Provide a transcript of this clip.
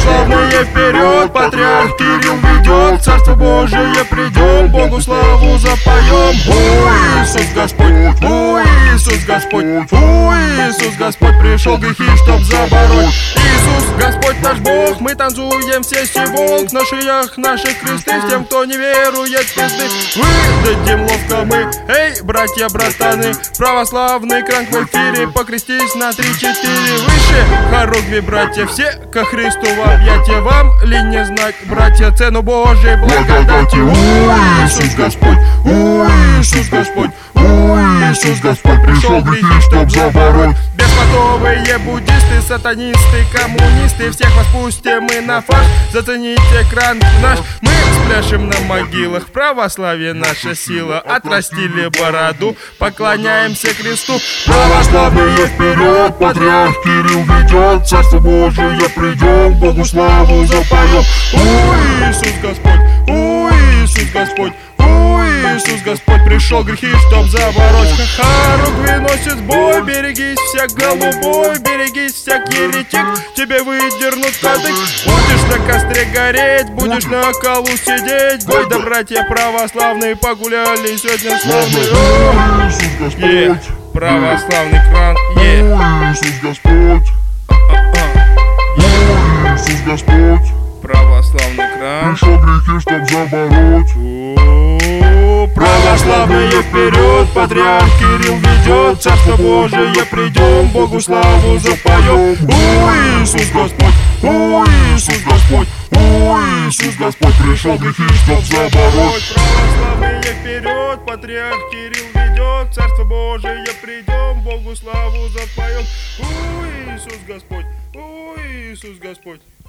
Православные вперед, патриарх Кирилл ведет, Царство Божие придем, Богу славу запоем. О, Иисус Господь, о, Иисус Господь, о, Иисус Господь, пришел грехи, чтоб забороть. Иисус Господь наш Бог, мы танцуем все сивок, на шиях наших кресты, с тем, кто не верует в пизды. Выдадим ловко мы, эй, братья, братаны, православный кранк в эфире, покрестись на 3-4 выше. Хоругви, братья, все ко Христу в объятия, вам ли не знать, братья, цену Божьей благодати. О, Иисус Господь, о, Иисус Господь, о, Иисус Господь, пришел грехи, чтоб забороть. Беспонтовые буддисты, сатанисты, коммунисты, всех вас пустим мы на фарш, зацените кранк наш. Мы спляшем на могилах, в православие наша сила, отрастили бороду, поклоняемся кресту. Православные вперед, патриарх Кирилл ведет, Царство Божие придем, Богу славу запоем. О, Иисус Господь, о, Иисус Господь, о, Иисус Господь, пришел грехи, чтоб забороть. Хоругви носит бой, берегись всяк голубой, берегись всяк еретик, тебе выдернут кадык. Будешь на костре гореть, будешь на колу сидеть. Гой да, братья православные, погуляли сегодня славный. О, Иисус Господь, православный кран, о, Иисус Господь, о, Иисус Господь, православный кран. пришел грехи, чтоб забороть. Православные вперед, патриарх Кирилл ведет, Царство Божие придем, Богу славу запоем. О, Иисус Господь, о, Иисус Господь, о, Иисус Господь, пришел грехи, чтоб забороть. Православные вперед, патриарх Кирилл ведет, Царство Божие придем, Богу славу запоем. О, Иисус Господь, о, Иисус Господь.